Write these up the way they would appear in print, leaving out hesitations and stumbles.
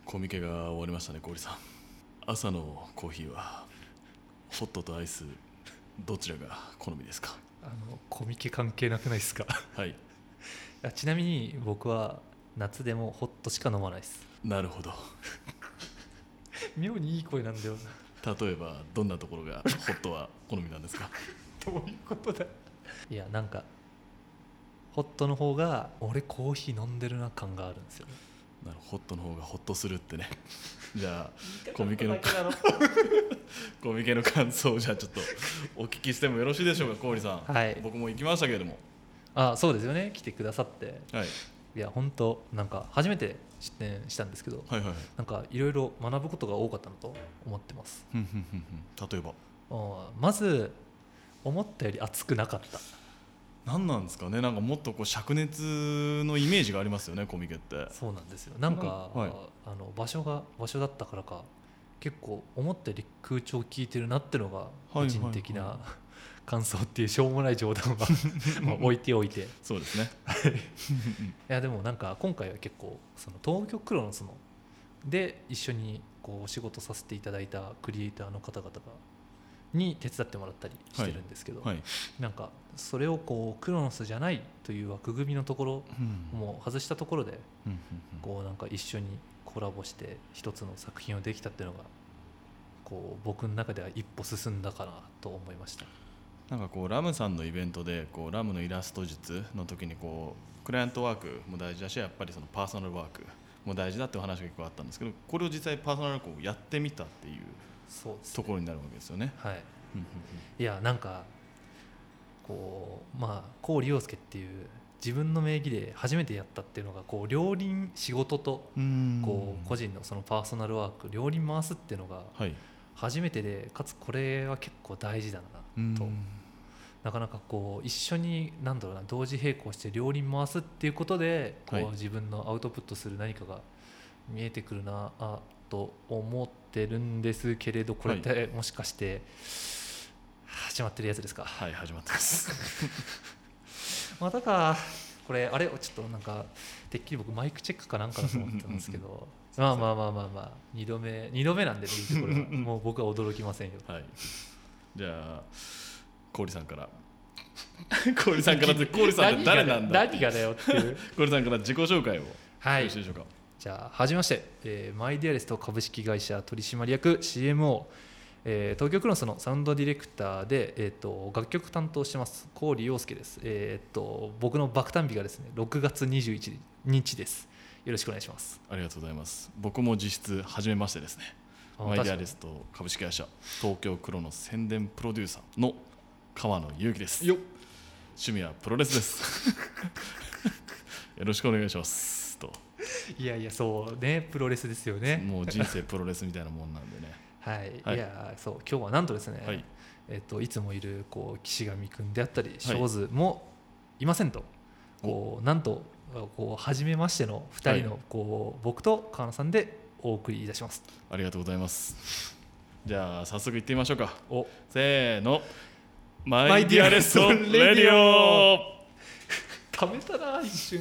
コミケが終わりましたね、氷さん。朝のコーヒーはホットとアイスどちらが好みですか？ コミケ関係なくないですか？ はい。 ちなみに僕は夏でもホットしか飲まないです。 なるほど。 妙にいい声なんだよな。 例えばどんなところがホットは好みなんですか？ どういうことだ。いやなんかホットの方が俺コーヒー飲んでるな感があるんですよね。 なるほど、ホットの方がホッとするってね。じゃあコミケの感想をじゃあちょっとお聞きしてもよろしいでしょうか、氷さん。 はい。 僕も行きましたけれども。 そうですよね、来てくださって。 はい。 いや本当なんか初めて出店したんですけど、 はいはいはい。 なんかいろいろ学ぶことが多かったなと思ってます。 例えばまず思ったより熱くなかった。 何なんですかね。なんかもっとこう灼熱のイメージがありますよね、コミケって。 そうなんですよ。なんか、 はい、 場所だったからか結構思ったより空調効いてるなってのが個人的な感想っていうしょうもない冗談は置いておいてそうですね。 いやでもなんか今回は結構その東京クロノスので一緒にこうお仕事させていただいたクリエイターの方々に手伝ってもらったりしてるんですけど、なんかそれをこうクロノスじゃないという枠組みのところも外したところでこうなんか一緒にコラボして一つの作品をできたっていうのがこう僕の中では一歩進んだかなと思いました。 なんかこうラムさんのイベントでこうラムのイラスト術の時にこうクライアントワークも大事だし、やっぱりそのパーソナルワークも大事だっていう話が結構あったんですけど、これを実際パーソナルワークをやってみたっていうところになるわけですよね。 はい。いやなんかこう郡陽介っていう自分の名義で初めてやったっていうのがこう両輪仕事とこう個人のそのパーソナルワーク両輪回すっていうのが初めてで、かつこれは結構大事だなと。なかなかこう一緒に同時並行して両輪回すっていうことでこう自分のアウトプットする何かが見えてくるなと思ってるんですけれど、これってもしかして始まってるやつですか？ はい、始まってますまたかこれ。あれちょっとなんかてっきり僕マイクチェックかなんかだと思ったんですけどまあ2度目なんでね、いいところはもう僕は驚きませんよ。 はい。じゃあ氷さんから氷さんって誰なんだ、 何がだよっていう氷さんから自己紹介をよろしいでしょうか？ じゃあはじめまして、マイディアレスト株式会社取締役 CMO、東京クロノスのサウンドディレクターで、楽曲担当してます郡陽介です。僕の爆誕日がですね6月21日です。よろしくお願いします。 ありがとうございます。僕も実質初めましてですね。マイディアレスト株式会社東京クロノス宣伝プロデューサーの川野祐希です。趣味はプロレスですよろしくお願いしますと。 いやそうね、プロレスですよね。 もう人生プロレスみたいなもんなんでねはい、いやそう今日はなんとですね、いつもいるこう岸上くんであったりショーズもいませんと、こうなんとこう初めましての2人のこう僕と川野さんでお送りいたします。 ありがとうございます。じゃあ早速行ってみましょうか。せーの、マイディアレストレディオためたな一瞬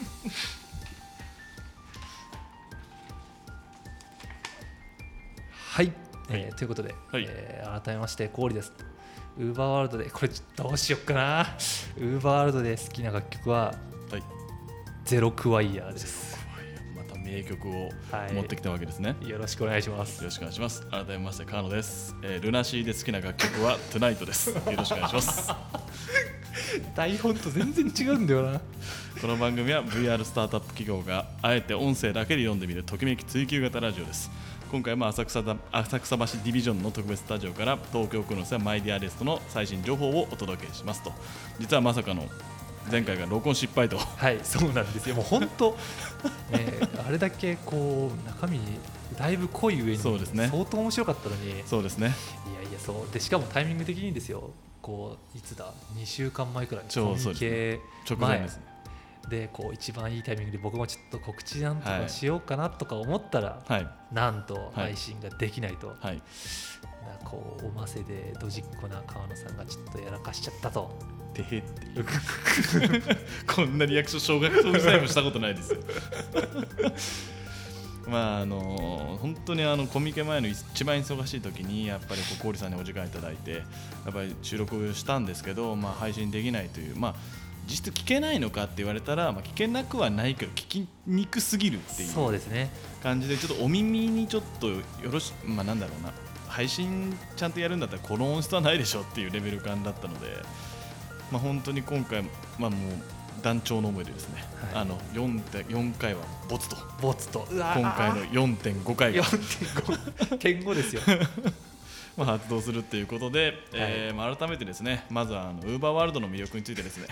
はい、ということで、改めまして郡です。ウーバーワールドでこれどうしよっかな。ウーバーワールドで好きな楽曲は、ゼロクワイヤーです。 また名曲を持ってきたわけですね。 よろしくお願いします。 よろしくお願いします。改めまして川野です。ルナシーで好きな楽曲はトゥナイトです。よろしくお願いします台本と全然違うんだよな。 この番組は VR スタートアップ企業があえて音声だけで読んでみるときめき追求型ラジオです。今回も浅草橋ディビジョンの特別スタジオから東京クロノスやマイディアレストの最新情報をお届けしますと。実はまさかの前回が録音失敗と。 はい、そうなんですよ。もう本当、あれだけこう中身だいぶ濃い上に相当面白かったのに。 そうですね。 いやそうで、しかもタイミング的にですよ、こういつだ2週間前くらいコミケ前ですね。 でこう一番いいタイミングで僕もちょっと告知なんとかしようかなとか思ったら、なんと配信ができないと、こうおませでドジっ子な川野さんがちょっとやらかしちゃったと。 てへっていうこんなリアクション小学校時代もしたことないですよ本当にコミケ前の一番忙しい時にやっぱりコーリさんにお時間いただいてやっぱり収録したんですけど、配信できないという、実質聞けないのかって言われたら、聞けなくはないけど聞きにくすぎるっていうそうですね感じで、ちょっとお耳にちょっとよろしなんだろうな、配信ちゃんとやるんだったらこの音質はないでしょっていうレベル感だったので、本当に今回、もう団長の思いでですね、4回はボツと今回の 4.5 回が 4.5 ですよ発動するっていうことで、改めてですね、まずはウーバーワールドの魅力についてですね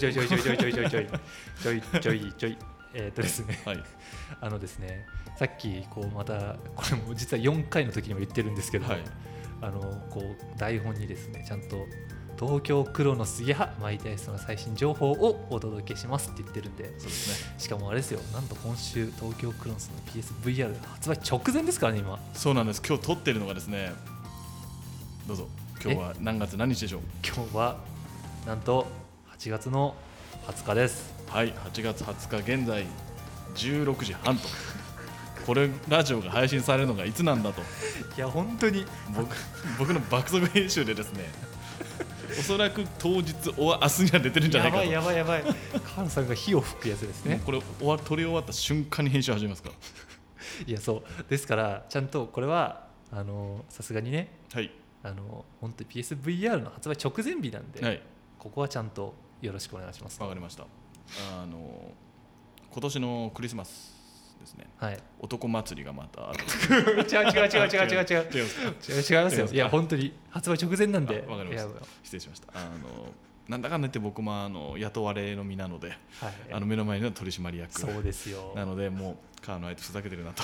ですね、ですね、さっきまたこれも実は4回の時にも言ってるんですけど、台本にですねちゃんと東京クロノスやマイディアリストの最新情報をお届けしますって言ってるんで、 そうですね、 しかもあれですよ、なんと今週東京クロノスの PSVR 発売直前ですからね今。 そうなんです。今日撮ってるのがですね、どうぞ、今日は何月何日でしょう。 今日はなんと8月の20日です。 はい、8月20日現在16時半とこれラジオが配信されるのがいつなんだと。 いや本当に僕の爆速編集でですねおそらく当日明日には出てるんじゃないかと。 やばいカンさんが火を吹くやつですね。 これ撮り終わった瞬間に編集始めますからいやそうですから、ちゃんとこれはさすがにね、本当に PSVR の発売直前日なんで、ここはちゃんとよろしくお願いします。 わかりました。今年のクリスマスですね、男祭りがまたある違う違いますよ。いや本当に発売直前なんで。 わかりました。失礼しました。なんだかんだ言って僕も雇われの身なので、目の前の取締役そうですよなので、もう川の相手ふざけてるなと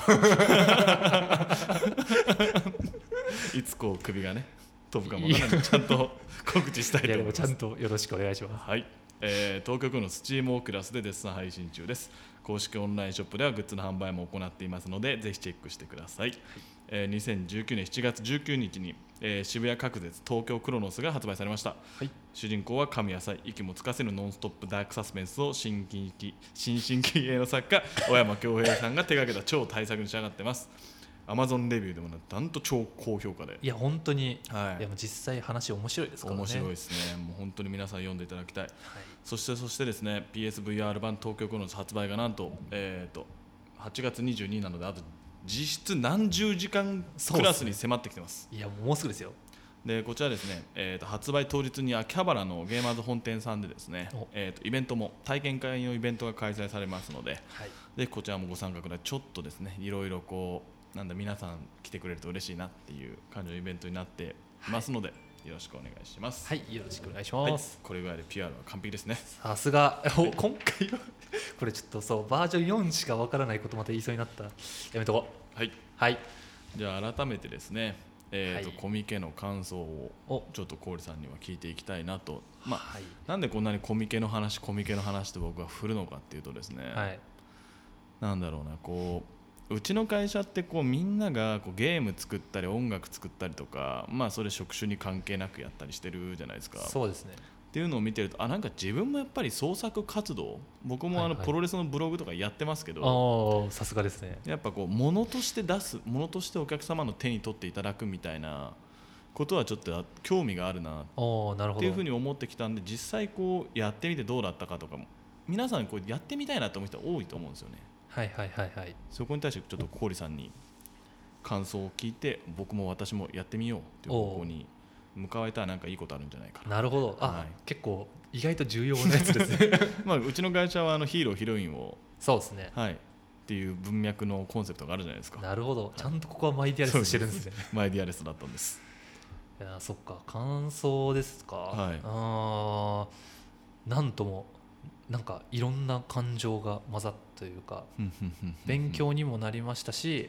いつ首がね飛ぶかもわからないのでちゃんと告知したいと思います。 いやでもちゃんとよろしくお願いします。 はい、東京区のスチームオークラスで絶賛配信中です。公式オンラインショップではグッズの販売も行っていますので、ぜひチェックしてください。2019年7月19日に、渋谷隔絶東京クロノスが発売されました。主人公は神谷祭、息もつかせぬノンストップダークサスペンスを新進気鋭の作家小山恭平さんが手掛けた超大作に仕上がっています。Amazon レビューでもなんと超高評価で、 いや本当に、いやもう実際話面白いですからね。 面白いですね。もう本当に皆さん読んでいただきたい。そしてですね、 PSVR 版東京クロノス発売がなんと、8月22日なので、あと実質何十時間クラスに迫ってきてます。 いやもうすぐですよ。 でこちらですね、発売当日に秋葉原のゲーマーズ本店さんでですね、イベントも体験会のイベントが開催されますので、でこちらもご参加ください。ちょっとですね、いろいろ皆さん来てくれると嬉しいなっていう感じのイベントになっていますので、よろしくお願いします。 はい、よろしくお願いします。 これぐらいで PR は完璧ですね。 さすが今回はこれちょっとそうバージョン4しかわからないことまた言いそうになった。やめとこう。はい、じゃあ改めてですね、コミケの感想をちょっと郡さんには聞いていきたいなと。なんでこんなにコミケの話って僕は振るのかっていうとですね、なんだろうな、うちの会社ってみんながゲーム作ったり音楽作ったりとか、それ職種に関係なくやったりしてるじゃないですか。 そうですね。 っていうのを見てると、なんか自分もやっぱり創作活動、僕もプロレスのブログとかやってますけど、 さすがですね。 やっぱ物として出す、物としてお客様の手に取っていただくみたいなことはちょっと興味があるなっていうふうに思ってきたんで、実際やってみてどうだったかとかも皆さんやってみたいなと思う人多いと思うんですよね。そこに対してちょっと郡さんに感想を聞いて、僕も私もやってみようという方向に向かえたらなんかいいことあるんじゃないかな。 なるほど。結構意外と重要なやつですねうちの会社はヒーローヒロインをそうですね、 っていう文脈のコンセプトがあるじゃないですか。 なるほど、ちゃんとここはマイディアレスしてるんですね。 マイディアレスだったんです。 いやそっか、感想ですか。なんともなんかいろんな感情が混ざったというか勉強にもなりましたし、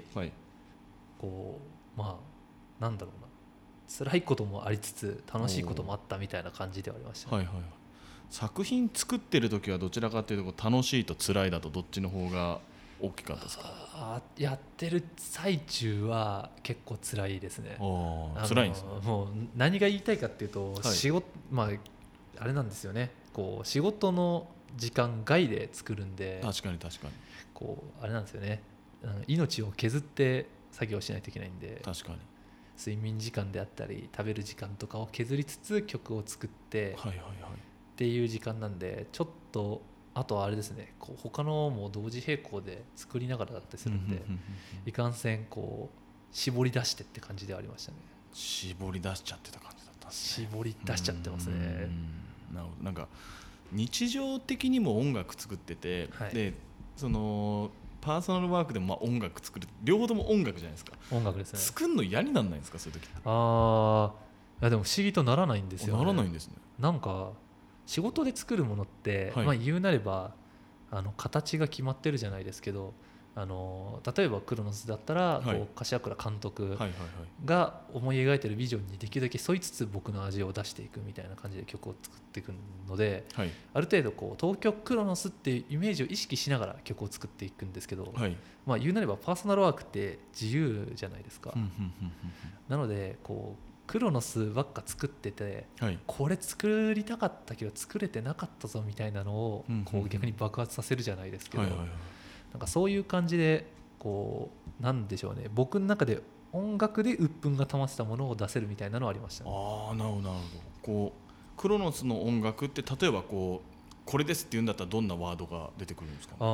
なんだろうな、辛いこともありつつ楽しいこともあったみたいな感じではありました、 作品作ってる時はどちらかというと楽しいと辛いだとどっちの方が大きかったですか？ やってる最中は結構辛いですね。 辛いんですね。 もう何が言いたいかっていうと、仕事あれなんですよね、仕事の時間外で作るんで、 確かにあれなんですよね、 命を削って作業しないといけないんで、 確かに睡眠時間であったり食べる時間とかを削りつつ曲を作ってっていう時間なんで、ちょっとあとはあれですね、こう他のも同時並行で作りながらだったりするんで、いかんせんこう絞り出してって感じではありましたね。 絞り出しちゃってた感じだったんですね。 絞り出しちゃってますね。 なるほど。なんか日常的にも音楽作ってて、 はい、 でそのパーソナルワークでもまあ音楽作る、両方とも音楽じゃないですか。 音楽ですね。 作るの嫌にならないんですか、そういう時って。 いやでも不思議とならないんですよね。 ならないんですね。 なんか仕事で作るものって、 はい、 まあ、言うなれば形が決まってるじゃないですけど、例えばクロノスだったら、 はい、 こう柏倉監督が思い描いてるビジョンにできるだけ沿いつつ僕の味を出していくみたいな感じで曲を作っていくので、 はい、 ある程度こう東京クロノスっていうイメージを意識しながら曲を作っていくんですけど、 はい、 まあ、言うなればパーソナルワークって自由じゃないですか。なのでこうクロノスばっか作ってて、はい、これ作りたかったけど作れてなかったぞみたいなのをこう逆に爆発させるじゃないですけど、なんかそういう感じでこうなんでしょうね、僕の中で音楽で鬱憤が溜まってたものを出せるみたいなのはありましたね。 ああ、なるほどなるほど。こうクロノスの音楽って例えばこれですって言うんだったらどんなワードが出てくるんですか、ね。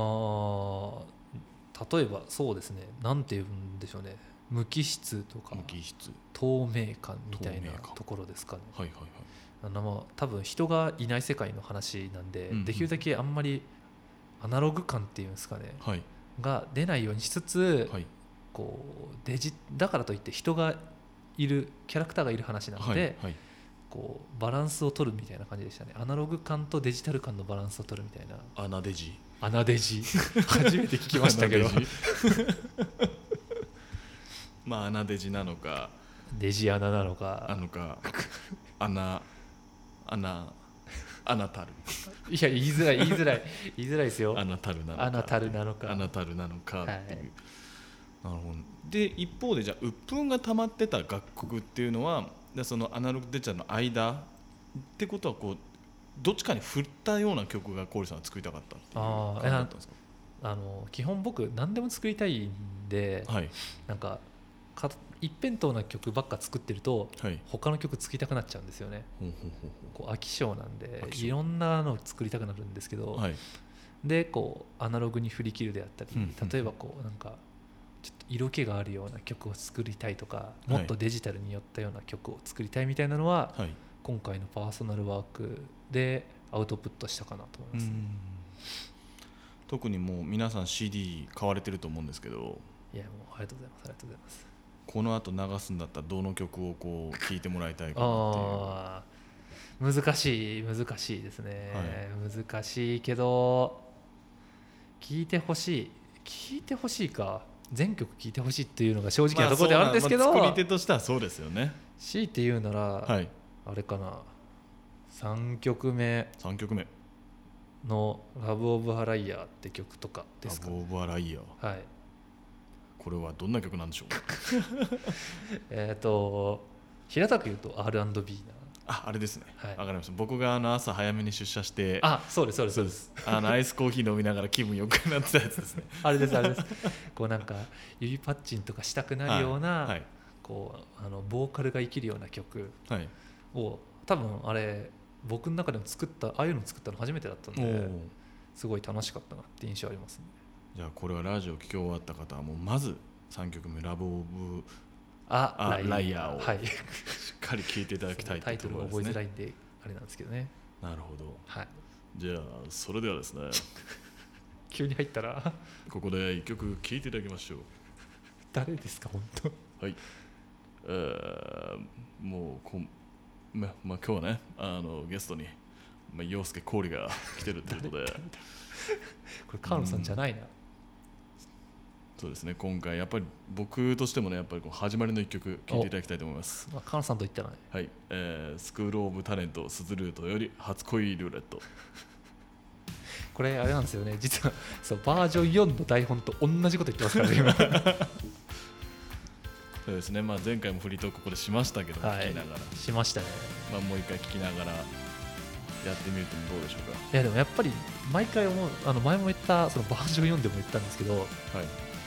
例えばそうですね、なんて言うんでしょうね、無機質とか透明感みたいなところですかね。はいはいはい。多分人がいない世界の話なんで、できるだけあんまりアナログ感っていうんですかね、はい、が出ないようにしつつ、はい、こうだからといって人がいるキャラクターがいる話なので、はいはい、こうバランスを取るみたいな感じでしたね。アナログ感とデジタル感のバランスを取るみたいな。 アナデジ初めて聞きましたけどまあアナデジなのかデジアナなのかアナタルいや言いづらいですよ。 アナタルなのかっていう、なるほど。で一方でじゃあ鬱憤が溜まってた楽曲っていうのはそのアナログデジタルの間ってことはこうどっちかに振ったような曲がコーリさんは作りたかったっていう感じだったんですか。 基本僕何でも作りたいんで、はい、なんか一辺倒な曲ばっか作ってると、はい、他の曲作りたくなっちゃうんですよね。こう飽き性なんでいろんなのを作りたくなるんですけど、はい、でこうアナログに振り切るであったり、例えばこうなんかちょっと色気があるような曲を作りたいとか、もっとデジタルに寄ったような曲を作りたいみたいなのは、はい、今回のパーソナルワークでアウトプットしたかなと思います。 特にもう皆さん CD 買われてると思うんですけど、 いやもうありがとうございます。 この後流すんだったらどの曲をこう聴いてもらいたいかなっていう。 難しいですね、はい、難しいけど聴いてほしいか、全曲聴いてほしいっていうのが正直なところであるんですけど、 作り手としてはそうですよね。 強いて言うなら、はい、あれかな、3曲目のラブオブアライヤーって曲とかですか、ね。 ラブオブアライヤー、はい、これはどんな曲なんでしょう平たく言うと R&B な。 あれですね、はい、分かりました。僕が朝早めに出社して、 そうですアイスコーヒー飲みながら気分良くなってたやつですねあれですこうなんか指パッチンとかしたくなるような、はい、こうボーカルが生きるような曲を、多分あれ僕の中でもああいうの作ったの初めてだったんで、すごい楽しかったなって印象ありますね。 じゃあこれはラジオ聴き終わった方はもうまず3曲目ラブオブライヤーを、はい、しっかり聴いていただきたいというところですね。タイトルが覚えづらいんであれなんですけどね。なるほど、はい、じゃあそれではですね急に入ったらここで1曲聴いていただきましょう。 誰ですか本当。 はい、もう今日はねゲストに陽介コーリが来てるということでこれ川野さんじゃないな。 そうですね、今回やっぱり僕としてもね、やっぱり始まりの一曲聴いていただきたいと思います。 川野さんと言ったらね、 はい、スクールオブタレントスズルートより初恋ルーレット。 これあれなんですよね、実はそうバージョン4の台本と同じこと言ってますからね今そうですね、前回もフリートークここでしましたけど、聞きながらしましたね。 もう一回聞きながらやってみるとどうでしょうか。 いやでもやっぱり毎回思う、前も言ったそのバージョン4でも言ったんですけど、はい、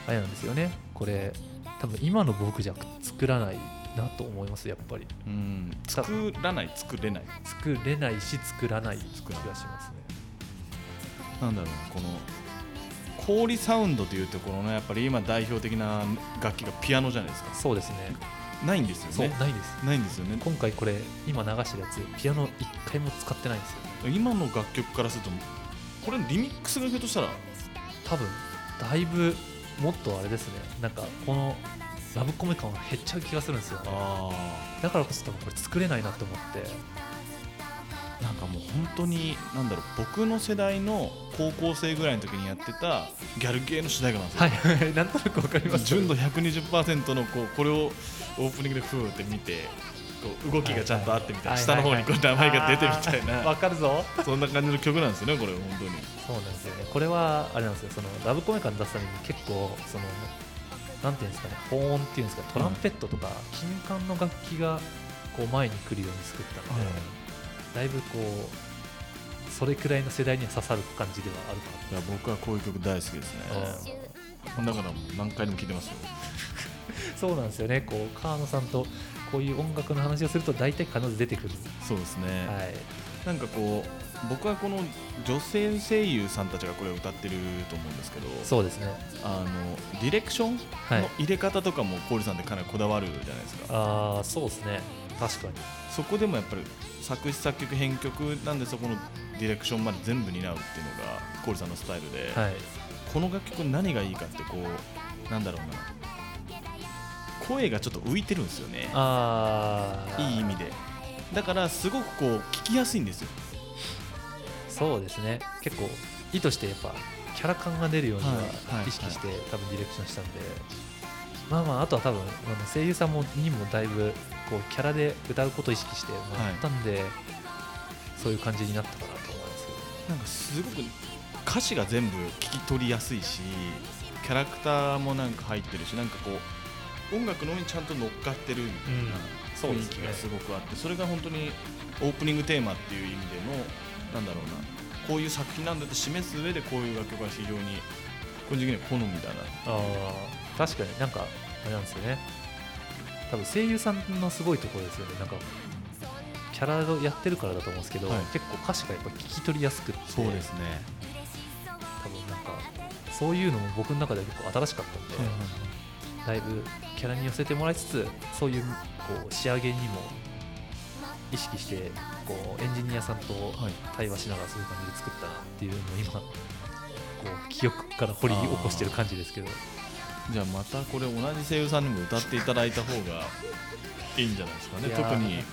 あれなんですよね。これ多分今の僕じゃ作らないなと思います。やっぱり作らない作れない作れないし作らない気がしますね。 なんだろうな、この氷サウンドというところのやっぱり今代表的な楽器がピアノじゃないですか。 そうですね。 ないんですよね。 そうないんですよね。 今回これ今流してるやつピアノ一回も使ってないんですよ。 今の楽曲からするとこれリミックスがひょっとしたら多分だいぶもっとあれですね、なんかこのラブコメ感が減っちゃう気がするんですよね。だからこそ多分これ作れないなと思って、 なんかもう本当になんだろう、僕の世代の高校生ぐらいの時にやってたギャル系の主題歌なんですよ。 はいはい、なんとなくわかります。 純度 120% のこれをオープニングでフーって見て動きがちゃんとあってみたいな、下の方にこう名前が出てみたいな、 わかるぞ。 そんな感じの曲なんですよね、これ本当に。 そうなんですよね。これはあれなんですよ、そのラブコメ感出すために結構そのなんていうんですかね、保音っていうんですか、トランペットとか金管の楽器がこう前に来るように作ったので、だいぶこうそれくらいの世代には刺さる感じではあるかな。 いや僕はこういう曲大好きですね。だから何回でも聴いてますよ。 そうなんですよね。こう川野さんとこういう音楽の話をすると大体必ず出てくる。 そうですね、 はい、 なんかこう僕はこの女性声優さんたちがこれを歌ってると思うんですけど、 そうですね、 ディレクションの入れ方とかもコーリさんってかなりこだわるじゃないですか。 ああ、そうですね、確かに。 そこでもやっぱり作詞作曲編曲なんで、そこのディレクションまで全部担うっていうのがコーリさんのスタイルで、 はい、 この楽曲何がいいかってこうなんだろうな、声がちょっと浮いてるんですよね。いい意味で。だからすごくこう聞きやすいんですよ。 そうですね、結構意図してやっぱキャラ感が出るようには意識して多分ディレクションしたんで、まあまああとは多分声優さんにもだいぶこうキャラで歌うことを意識してもらったんで、そういう感じになったかなと思いますけど、 なんかすごく歌詞が全部聞き取りやすいし、キャラクターもなんか入ってるし、なんかこう音楽の上にちゃんと乗っかってるみたいな雰囲気がすごくあって、それが本当にオープニングテーマっていう意味でのなんだろうな、こういう作品なんだって示す上でこういう楽曲が非常に個人的には好みだな。 確かになんかあれなんですよね、多分声優さんのすごいところですよね。なんかキャラをやってるからだと思うんですけど、結構歌詞がやっぱ聞き取りやすくって、 そうですね、 多分なんかそういうのも僕の中では結構新しかったんで、だいぶキャラに寄せてもらいつつ、そういうこう仕上げにも意識してこうエンジニアさんと対話しながらそういう感じで作ったなっていうのを今こう記憶から掘り起こしてる感じですけど、 じゃあまたこれ同じ声優さんにも歌っていただいた方がいいんじゃないですかね。特に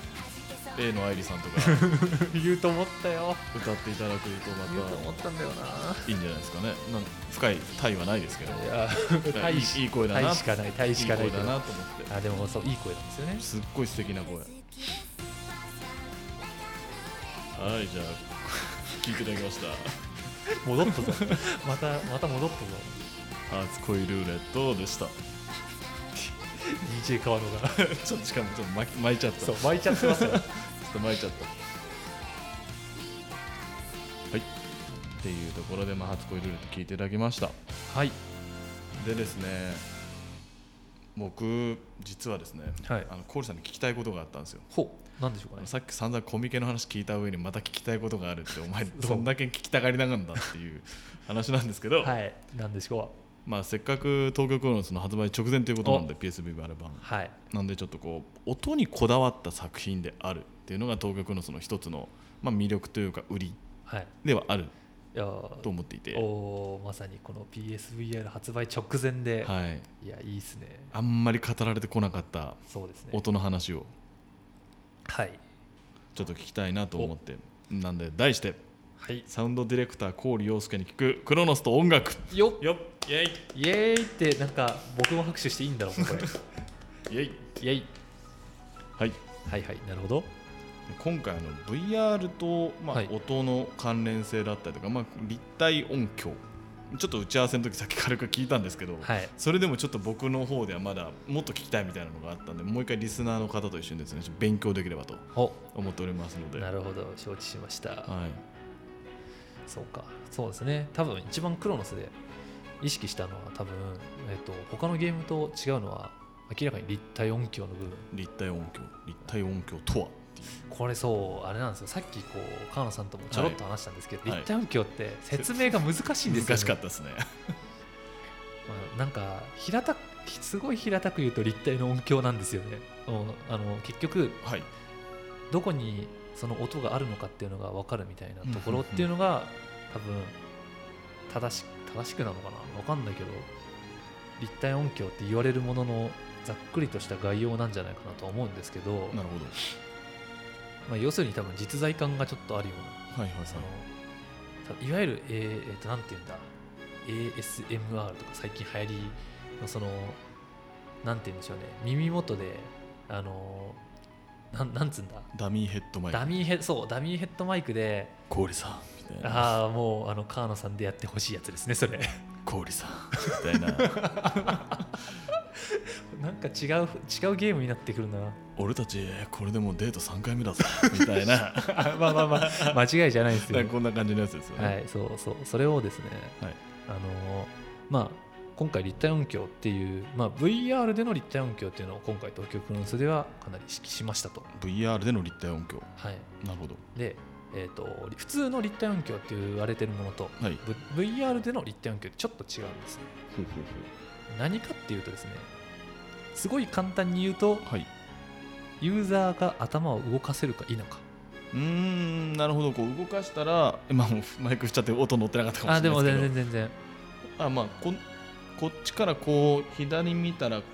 Aの愛理さんとか言うと思ったよ、 歌っていただくとまた言うと思ったんだよな、 いいんじゃないですかね。なんか深い対はないですけど、いい声だな、 対しかない対しかない、 いい声だなと思って。 あ、でもそういい声なんですよね。 すっごい素敵な声。はい、じゃあ聞いていただきました。 戻ったぞまた戻ったぞ。 初恋ルーレットでした。 DJ 川野がちょっとしかもちょっと巻いちゃった。 そう巻いちゃってますよちょっと巻いちゃった。はい、っていうところで、初恋ルーレット聞いていただきました。 はい。 でですね、僕実はですね、コールさんに聞きたいことがあったんですよ。 なんでしょうかね。 さっき散々コミケの話聞いた上にまた聞きたいことがあるって、お前どんだけ聞きたがりながんだっていう話なんですけど、 はい、なんでしょう。せっかく東京クロノスの発売直前ということなんで PSV アルバム、なんでちょっとこう音にこだわった作品であるっていうのが東京クロノスの一つの、魅力というか売りではあると思っていて、 まさにこの PSVR 発売直前で、いやいいですね。 あんまり語られてこなかった音の話をちょっと聞きたいなと思って、なんで題して、サウンドディレクター郡陽介に聞くクロノスと音楽よっイエイイエイって、なんか僕も拍手していいんだろうかこれイエイイエイ、はいなるほど。 今回VR と、音の関連性だったりとか、立体音響ちょっと打ち合わせの時さっき軽く聞いたんですけど、それでもちょっと僕の方ではまだもっと聞きたいみたいなのがあったんで、もう一回リスナーの方と一緒にですね、ちょっと勉強できればと思っておりますので。 なるほど、承知しました。そうか、そうですね。多分一番クロノスで意識したのは多分、他のゲームと違うのは明らかに立体音響の部分。 立体音響とはっていう。 これそうあれなんですよ。さっきこう川野さんともちょろっと話したんですけど、 はい立体音響って説明が難しいんですよね。 難しかったですね。 なんかすごい平たく言うと立体の音響なんですよね。結局、 はい、 どこにその音があるのかっていうのが分かるみたいなところっていうのが、多分正しくなのかな分かんないけど、立体音響って言われるもののざっくりとした概要なんじゃないかなと思うんですけど、 なるほど。 要するに多分実在感がちょっとあるような、 はいはいはい、 いわゆる、なんていうんだ ASMR とか最近流行りのそのなんていうんでしょうね、耳元でなんつうんだ、 ダミーヘッドマイク、 ダミーヘッドマイクで氷さんみたいな、 もう川野さんでやってほしいやつですねそれ。 氷さんみたいななんか違うゲームになってくるな。 俺たちこれでもうデート3回目だぞみたいなまあ間違いじゃないですよ。 こんな感じのやつですよね。 はい、それをですね、 はい、 今回立体音響っていう、VR での立体音響っていうのを今回東京クロノスではかなり意識しましたと。 VR での立体音響、 はい、 なるほど。 で、普通の立体音響って言われてるものと、 はい、 VR での立体音響ってちょっと違うんですね。何かっていうとですね、すごい簡単に言うと、 はい、 ユーザーが頭を動かせるか否か。 なるほど。こう動かしたら今もマイク振っちゃって音乗ってなかったかもしれないですけど、 でも全然こっちからこう左見たら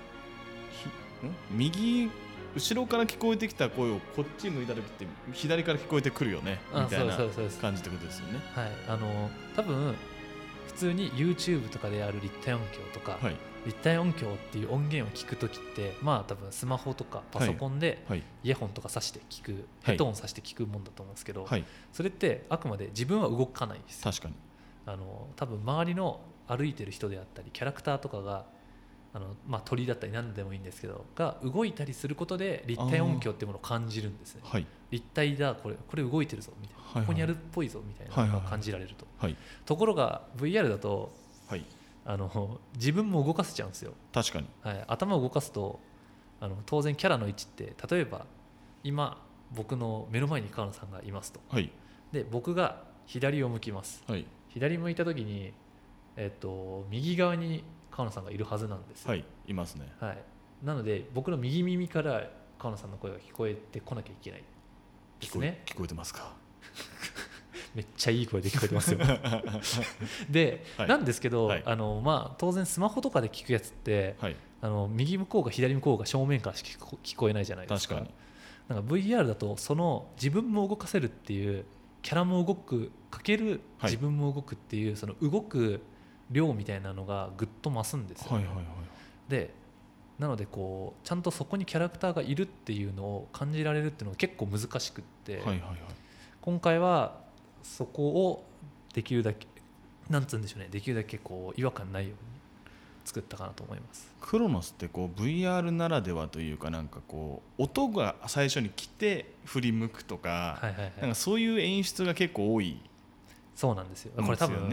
右後ろから聞こえてきた声をこっち向いた時って左から聞こえてくるよねみたいな感じってことですよね。 はい、多分普通に YouTube とかである立体音響とか、 はい、 立体音響っていう音源を聞くときって多分スマホとかパソコンでイヤホンとか挿して聞く、ヘッドホン挿して聞くもんだと思うんですけど、はい、それってあくまで自分は動かないです。 確かに多分周りの歩いてる人であったりキャラクターとかが鳥だったり何でもいいんですけどが動いたりすることで立体音響っていうものを感じるんですね。はい、立体だ、これ動いてるぞみたいな、はいはい、ここにあるっぽいぞみたいなのが感じられると、はいはい、ところが VR だと、はい、自分も動かせちゃうんですよ。 確かに、 はい、頭を動かすと当然キャラの位置って例えば今僕の目の前に川野さんがいますと、はい、で僕が左を向きます、はい、左向いた時に、右側に川野さんがいるはずなんですよ。 はい、いますね。 はい、なので僕の右耳から川野さんの声が聞こえてこなきゃいけないですね。 聞こえてますか？ めっちゃいい声で聞こえてますよで、はい、なんですけど、はい、当然スマホとかで聞くやつって、はい、右向こうが左向こうが正面からしか聞こえないじゃないですか。 確かに。 なんか VR だとその自分も動かせるっていうキャラも動くかける自分も動くっていう、その動く量みたいなのがぐっと増すんですよ、ね。はいはいはい、でなのでこうちゃんとそこにキャラクターがいるっていうのを感じられるっていうのが結構難しくって、はいはいはい、今回はそこをできるだけなんつうんでしょうね、できるだけこう違和感ないように作ったかなと思います。 クロノスってこう VR ならではというか、なんかこう音が最初に来て振り向くとか、はいはいはい、なんかそういう演出が結構多い。 そうなんですよ。これ多分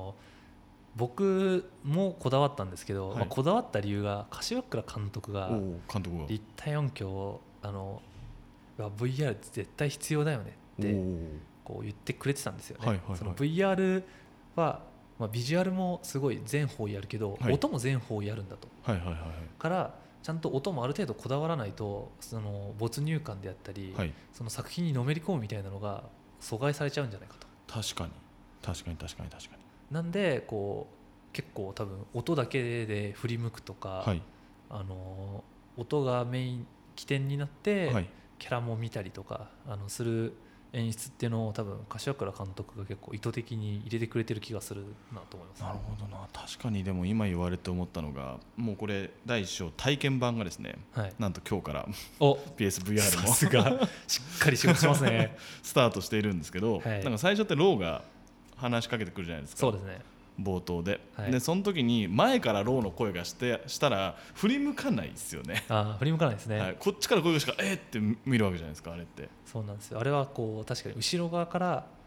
僕もこだわったんですけど、はい、こだわった理由が柏倉監督が立体音響をVR 絶対必要だよねってこう言ってくれてたんですよね。はいはいはい、その VR は、ビジュアルもすごい全方位やるけど、はい、音も全方位やるんだと、はいはいはいはい、からちゃんと音もある程度こだわらないとその没入感であったり、はい、その作品にのめり込むみたいなのが阻害されちゃうんじゃないかと。 確かになんでこう結構多分音だけで振り向くとか、はい、音がメイン起点になって、はい、キャラも見たりとかする演出っていうのを多分柏倉監督が結構意図的に入れてくれてる気がするなと思います、ね。 なるほどな。確かに。でも今言われて思ったのが、もうこれ第1章体験版がですね、はい、なんと今日から PSVR もさすがしっかり仕事しますねスタートしているんですけど、はい、なんか最初ってローが話しかけてくるじゃないですか。 そうですね、 冒頭で、はい、でその時に前からローの声がしたら振り向かないですよね。 振り向かないですね、はい、 こっちから声がしかって見るわけじゃないですか。あれってそうなんですよ。あれはこう確かに後ろ側から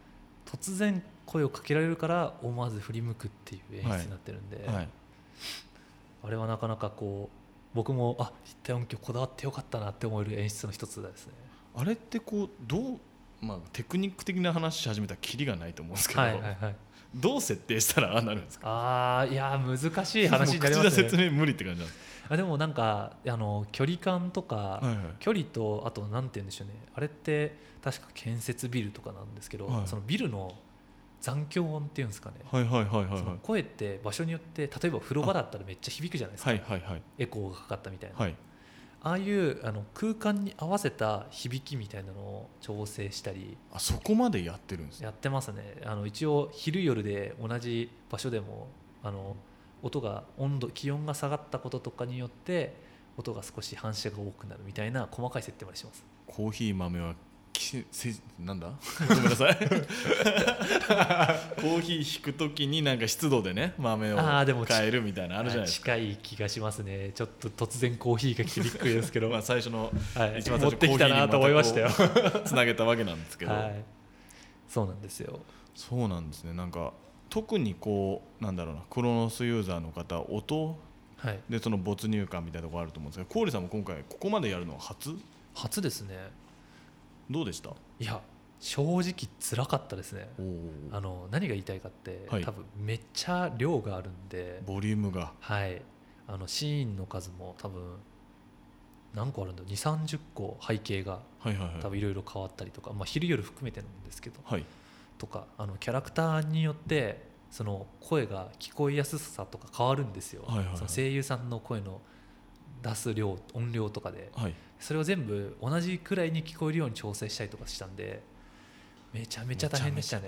突然声をかけられるから思わず振り向くっていう演出になってるんで、 はいはい、 あれはなかなかこう僕も立体音響こだわってよかったなって思える演出の一つですね。 あれってこうテクニック的な話し始めたらキリがないと思うんですけど、 はいはいはい、 どう設定したらああなるんですか？ いや難しい話になりますね。 口で説明無理って感じなんですか？ でもなんか距離感とか、 はいはい、 距離とあとなんて言うんでしょうね、あれって確か建設ビルとかなんですけど、はい、そのビルの残響音っていうんですかね、 はいはいはいはいはい、 その声って場所によって例えば風呂場だったらめっちゃ響くじゃないですか、 はいはいはい、 エコーがかかったみたいな、 はい、 ああいう空間に合わせた響きみたいなのを調整したり、 そこまでやってるんですね。 やってますね。一応昼夜で同じ場所でも音が気温が下がったこととかによって音が少し反射が多くなるみたいな細かい設定までします。 コーヒー豆はなんだごめんなさいコーヒー引くときになんか湿度でね豆を変えるみたいなあるじゃないですか。 近い気がしますね。ちょっと突然コーヒーが来てびっくりですけど最初の、 一番最初持ってきたなと思いましたよつなげたわけなんですけど、 そうなんですよ。 そうなんですね。なんか特にこうなんだろうな、クロノスユーザーの方音でその没入感みたいなところあると思うんですけど、コーリさんも今回ここまでやるのは初ですね。 どうでした？ いや正直辛かったですね。何が言いたいかって、多分めっちゃ量があるんで、 ボリュームが、 シーンの数も多分何個あるんだろう、2、30個背景が多分いろいろ変わったりとか、昼夜含めてなんですけど、とかキャラクターによってその声が聞こえやすさとか変わるんですよ。その声優さんの声の出す量音量とかで、それを全部同じくらいに聞こえるように調整したりとかしたんで、めちゃめちゃ大変でしたね。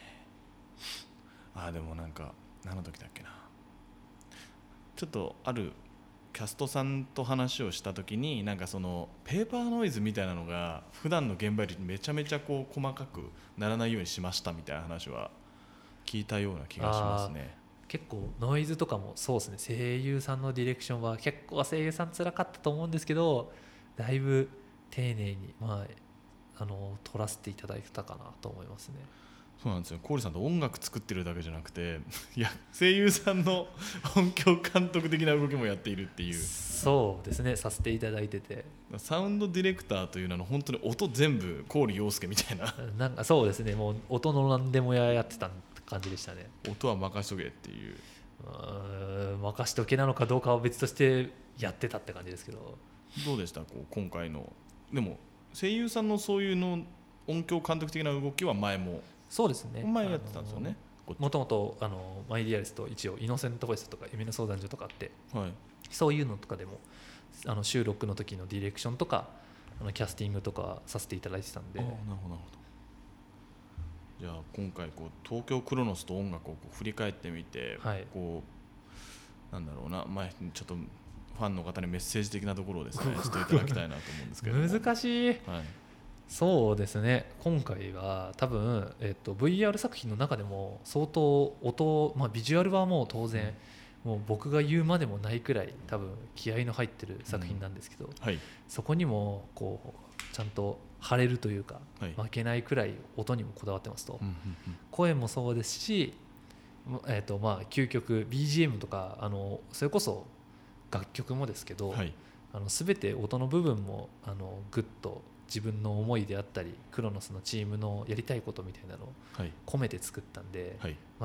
でもなんか何の時だっけな、ちょっとあるキャストさんと話をした時に、なんかそのペーパーノイズみたいなのが普段の現場よりめちゃめちゃこう細かくならないようにしましたみたいな話は聞いたような気がしますね。 結構ノイズとかもそうですね、声優さんのディレクションは結構声優さん辛かったと思うんですけど、だいぶ丁寧に撮らせていただいたかなと思いますね。 そうなんですよ。コーリさんと音楽作ってるだけじゃなくていや声優さんの音響監督的な動きもやっているっていう。 そうですね、させていただいてて、 サウンドディレクターというのは本当に音全部郡洋介みたいななんかそうですね、もう音の何でもやってた感じでしたね。 音は任しとけっていう、 任しとけなのかどうかは別としてやってたって感じですけど。 どうでした？今回のでも声優さんのそういうの音響監督的な動きは前もそうですね、 前やってたんですよね。 もともとマイディアリスと一応イノセントボイスとか夢の相談所とかあって、 はい、 そういうのとかでも収録の時のディレクションとかキャスティングとかさせていただいてたんで。 なるほどなるほど。じゃあ今回東京クロノスと音楽を振り返ってみて、なんだろうな、前ちょっとファンの方にメッセージ的なところをですねしていただきたいなと思うんですけど難しい、そうですね、今回は多分、VR 作品の中でも相当音、ビジュアルはもう当然、もう僕が言うまでもないくらい多分気合いの入ってる作品なんですけど、そこにもちゃんと張れるというか、負けないくらい音にもこだわってますと、声もそうですし、究極 BGM とかそれこそ楽曲もですけど、全て音の部分もグッと自分の思いであったりクロノスのチームのやりたいことみたいなのを込めて作ったんで、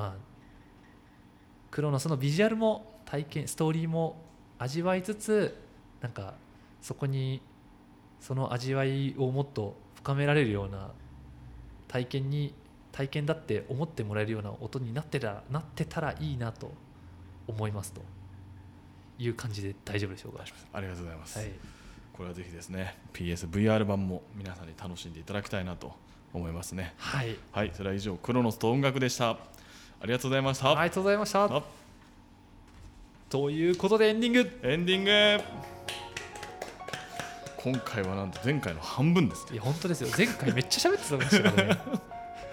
クロノスのビジュアルも体験ストーリーも味わいつつ、なんかそこにその味わいをもっと深められるような体験だって思ってもらえるような音になってたらいいなと思いますという感じで大丈夫でしょうか。 ありがとうございます、これはぜひですね PSVR 版も皆さんに楽しんでいただきたいなと思いますね。はい、それは以上クロノスと音楽でした。ありがとうございました。 ありがとうございました。ということでエンディング今回はなんと前回の半分ですね。 いや本当ですよ、前回めっちゃ喋ってたんですよね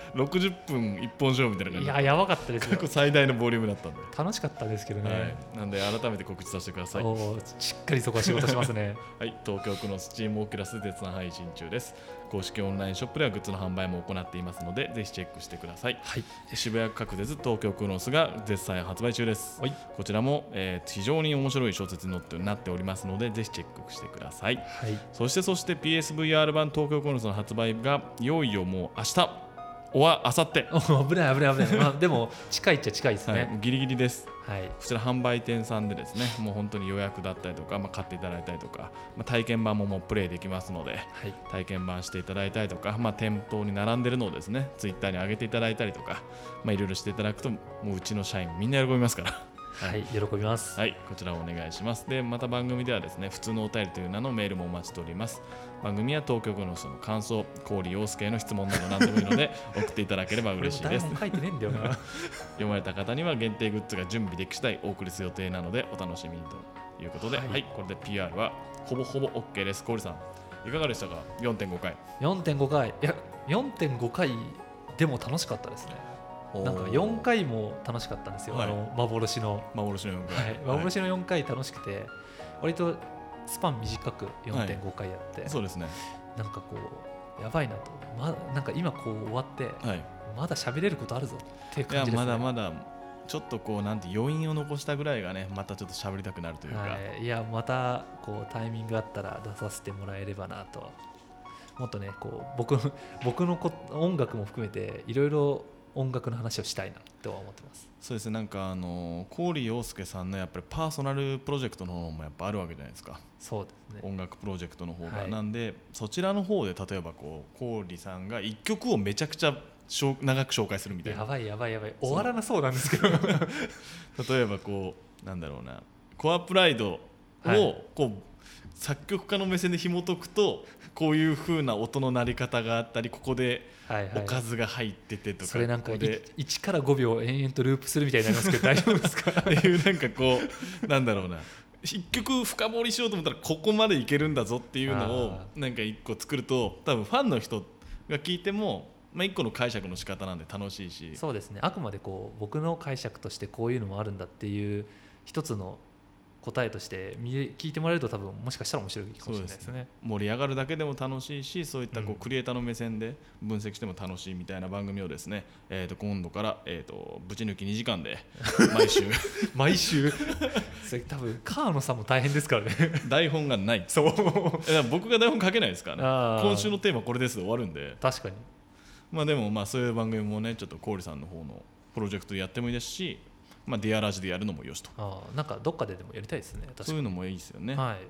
60分一本勝負みたいな感じで、 いややばかったですよ。 過去最大のボリュームだったんで、 楽しかったですけどね、 はい、なんで改めて告知させてください。 しっかりそこは仕事しますねはい、東京クノスチームオキュラスで絶賛配信中です。公式オンラインショップではグッズの販売も行っていますので、ぜひチェックしてください。 はい、 渋谷角鉄東京クノスが絶賛発売中です。 はい、 こちらも、非常に面白い小説になっておりますので、ぜひチェックしてください。 はい、 そして PSVR 版東京クノスの発売がいよいよもう明日明後日危ない、まあ、でも近いっちゃ近いですね、 はい、ギリギリです。 はい、 こちら販売店さんでですね、もう本当に予約だったりとか、買っていただいたりとか、体験版ももうプレイできますので、 はい、 体験版していただいたりとか、店頭に並んでるのをですね、ツイッターに上げていただいたりとか、いろいろしていただくと、もううちの社員みんな喜びますから。 はい、喜びます。 はい、こちらをお願いします。で、また番組ではですね、普通のお便りという名のメールもお待ちしております。番組は東京クノスの感想、郡陽介への質問など何でもいいので送っていただければ嬉しいです。 書いてねえんだよな読まれた方には限定グッズが準備でき次第お送りする予定なのでお楽しみにということで、はい、これで PR はほぼほぼ OK です。郡さんいかがでしたか？ 4.5 回。 4.5 回、いや 4.5 回でも楽しかったですね。なんか4回も楽しかったんですよ、はい、幻の 4回、 はい、幻の4回楽しくて、割とスパン短く 4.5 回やって、 そうですね、 なんかこうやばいなと、なんか今こう終わって、はい、まだ喋れることあるぞっていう感じですね。 いやまだちょっとこうなんて余韻を残したぐらいがね、またちょっと喋りたくなるというか、 はい、いやまたこうタイミングあったら出させてもらえればなと。もっとねこう僕の音楽も含めていろいろ音楽の話をしたいなとは思ってます。 そうですね、なんか郡陽介さんのやっぱりパーソナルプロジェクトの方もやっぱあるわけじゃないですか。 そうですね、 音楽プロジェクトの方が、 はい、 なんでそちらの方で例えばこう郡さんが1曲をめちゃくちゃ長く紹介するみたいな、 やばい終わらなそうなんですけど例えばこうなんだろうな、コアプライドをこう、作曲家の目線で紐解くとこういう風な音の鳴り方があったり、ここでおかずが入っててとか、 それなんか1から5秒延々とループするみたいになりますけど大丈夫ですかっていう、なんかこうなんだろうな、一曲深掘りしようと思ったらここまでいけるんだぞっていうのをなんか1個作ると、多分ファンの人が聞いても1個の解釈の仕方なんで楽しいし、 そうですね、あくまでこう僕の解釈としてこういうのもあるんだっていう一つの答えとして聞いてもらえると、多分もしかしたら面白いかもしれないですね。 盛り上がるだけでも楽しいし、そういったこうクリエイターの目線で分析しても楽しいみたいな番組をですね、今度から、ぶち抜き2時間で毎週それ多分川野さんも大変ですからね台本がない。そう僕が台本書けないですからね。今週のテーマこれですで終わるんで。 確かに。 でもそういう番組もね、ちょっと郡さんの方のプロジェクトでやってもいいですし、ディアラジでやるのもよしと。 なんかどっかでもやりたいですね。確かにそういうのもいいですよね。 はい、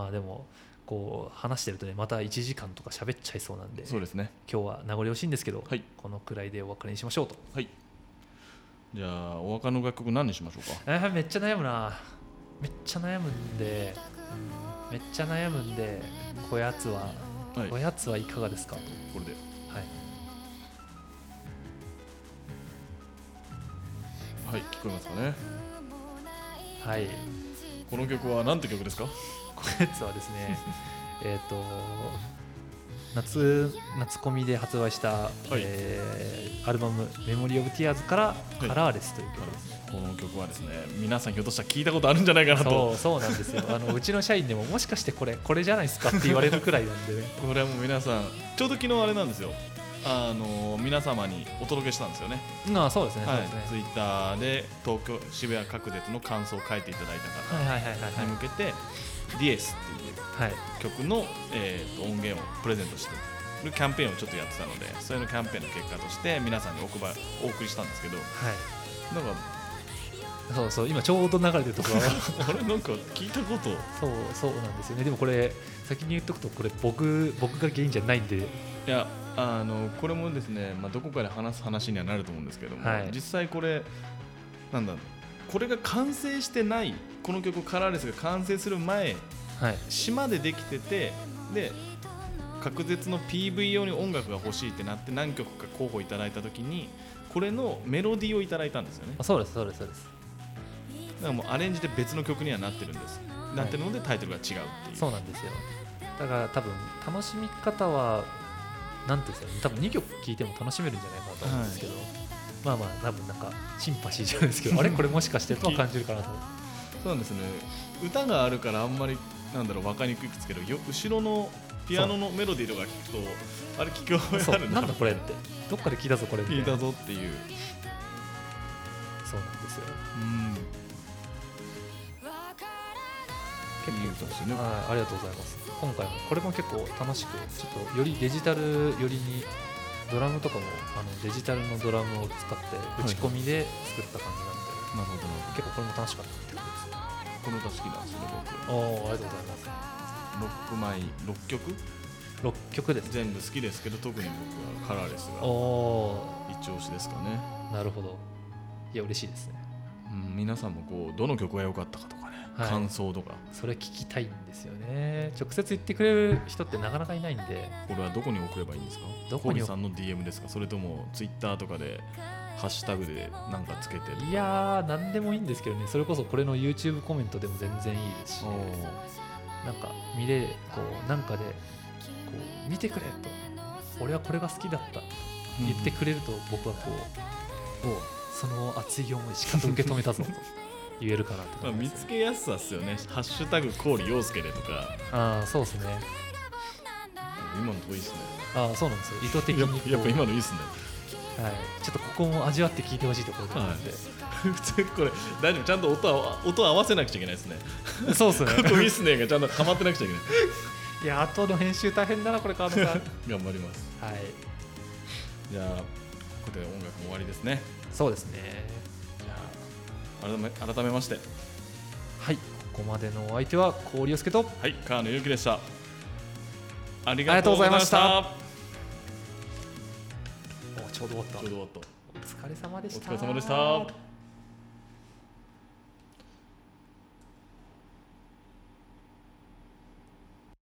でもこう話してるとね、また1時間とか喋っちゃいそうなんで、 そうですね、 今日は名残惜しいんですけど、 はい、 このくらいでお別れにしましょうと。 はい、じゃあお別れの楽曲何にしましょうか。 めっちゃ悩むな。めっちゃ悩むんで、こやつはいかがですかと。 これで、はい、聞こえますかね。 はい。 この曲は何て曲ですか？ こやつはですね夏コミで発売した、はい、アルバムメモリーオブティアーズからカラーレスという曲ですね。 この曲はですね、皆さんひょっとしたら聞いたことあるんじゃないかなと。 そうなんですようちの社員でももしかしてこれじゃないですかって言われるくらいなんでねこれはもう皆さんちょうど昨日あれなんですよ、皆様にお届けしたんですよね。 そうですね、 はい、ツイッターで東京渋谷角鉄の感想を書いていただいた方に向けてディエスっていう曲の、音源をプレゼントしてるキャンペーンをちょっとやってたので、それのキャンペーンの結果として皆さんにお送りしたんですけど、なんかそう今ちょうど流れてるところあれなんか聞いたことそうなんですよね。でもこれ先に言っとくと、これ僕が原因じゃないんで、 いやこれもですね、どこかで話す話にはなると思うんですけども、実際これこれが完成してない、この曲カラーレスが完成する前、島でできてて、で隔絶の PV 用に音楽が欲しいってなって何曲か候補いただいたときに、これのメロディーをいただいたんですよね。 そうです。だからもうアレンジで別の曲にはなってるんです、なってるのでタイトルが違うっていう。 そうなんですよ。だから多分楽しみ方はなんていうんですかね、多分2曲聴いても楽しめるんじゃないかなと思うんですけど、まあまあ多分なんかシンパシーじゃないですけどあれこれもしかしてとは感じるかなと思ってそうなんですね。歌があるからあんまりなんだろう分かりにくいですけど、後ろのピアノのメロディーとか聞くとあれ聞き覚えあるなんだこれってどっかで聞いたぞこれみたいな、 聞いたぞっていう。 そうなんですよ。 結構いい歌ですよね。 はい、ありがとうございます。今回もこれも結構楽しく、ちょっとよりデジタルよりにドラムとかもデジタルのドラムを使って打ち込みで作った感じなんで、 なるほどな。 結構これも楽しかったってことですね。 この歌好きなんですよね僕。 ありがとうございます。 6枚6曲 6曲ですね。 全部好きですけど特に僕はカラーレスが一押しですかね。 なるほど。いや嬉しいですね。 皆さんもこうどの曲が良かったかとかね、 はい、 感想とかそれ聞きたいんですよね。直接言ってくれる人ってなかなかいないんで。 これはどこに送ればいいんですか？どこにさんの DM ですか？それともツイッターとかでハッシュタグでなんかつけてる？ いやー何でもいいんですけどね。それこそこれの YouTube コメントでも全然いいですし、なんか見れこうなんかでこう見てくれと、俺はこれが好きだった言ってくれると、僕はこうその熱い思いしかと受け止めたぞと言えるかなって見つけやすさっすよね。ハッシュタグ郡陽介でとか。 そうですね。 今のとこいいっすね。 そうなんですよ。意図的にやっぱ今のいいっすね。 はい、ちょっとここも味わって聞いてほしいところで、 普通これ大丈夫、ちゃんと音合わせなくちゃいけないですね。 そうですね。 ここいいっすねがちゃんとはまってなくちゃいけない。 いや後の編集大変だなこれ川野さん。 頑張ります。 はい。 じゃあここで音楽も終わりですね。 そうですね。 じゃあ改めましてはい、ここまでのお相手は郡陽介と川野ゆうきでした。ありがとうございました。 ちょうど終わった。 お疲れ様でした。 お疲れ様でした。